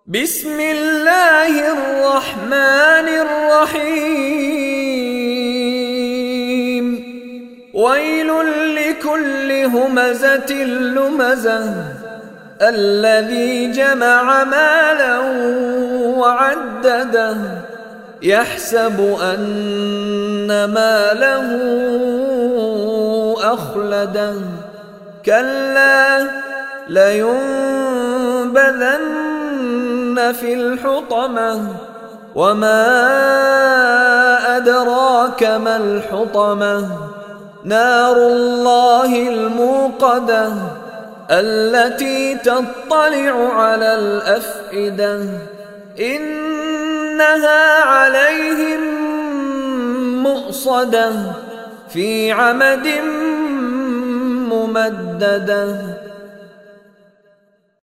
بسم الله الرحمن الرحيم ويل لكل همزة لمزة الذي جمع مالا وعدده يحسب أن ماله أخلده كلا لينبذن في الحطمة وما أدراك ما الحطمة نار الله الموقدة التي تطلع على الأفئدة إنها عليهم مؤصدة في عمد ممددة.